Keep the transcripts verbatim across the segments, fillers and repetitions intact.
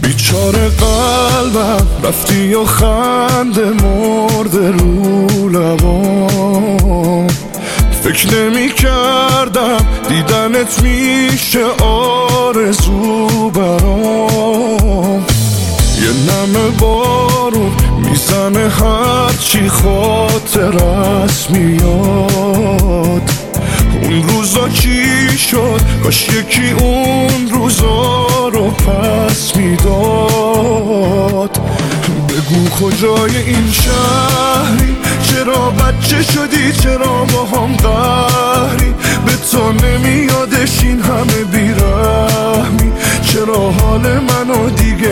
بیچاره قلبم رفتی و خنده مرده رو لبام، فکر نمی کردم دیدنت میشه آرزو برام. یه نم بارون میزنه هرچی خاطرت میاد. اون روزا چی شد؟ کاش یکی اون روزا رو پس میداد. بگو کجای این شهری؟ چرا بچه شدی؟ چرا با هم قهری؟ به تو نمیادش این همه بیرحمی؟ چرا حال منو دیگه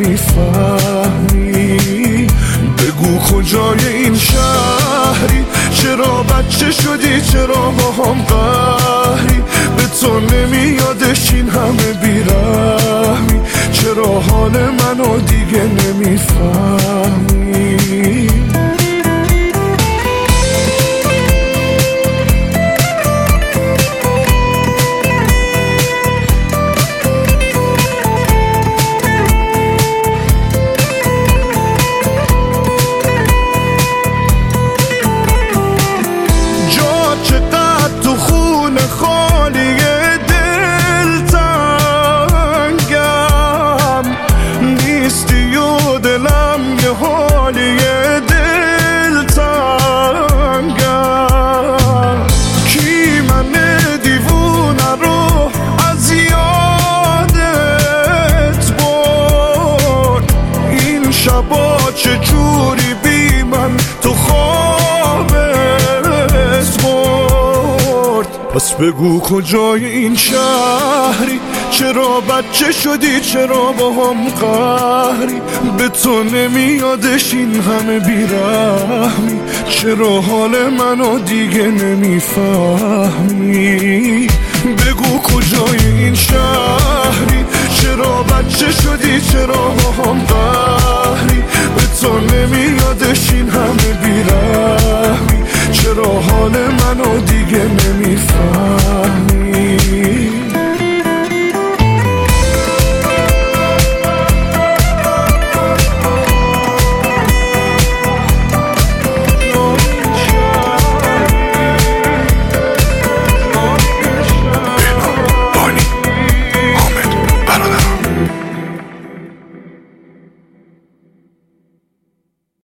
نمیفهمی؟ بگو کجای این شهری؟ چرا بچه شدی؟ چرا با هم قهری؟ به تو نمیادش این همه بیرحمی؟ چرا حال منو دیگه نمیفهمی؟ چه جوری بی من تو خوابت برد؟ پس بگو کجای این شهری؟ چرا بچه شدی؟ چرا با هم قهری؟ به تو نمیادش این همه بیرحمی؟ چرا حال منو دیگه نمیفهمی؟ بگو کجای این شهری؟ چرا بچه شدی؟ چرا با هم قهری؟ به تو نمیادش این همه بیرحمی؟ چرا حال منو دیگه نمیفهمی؟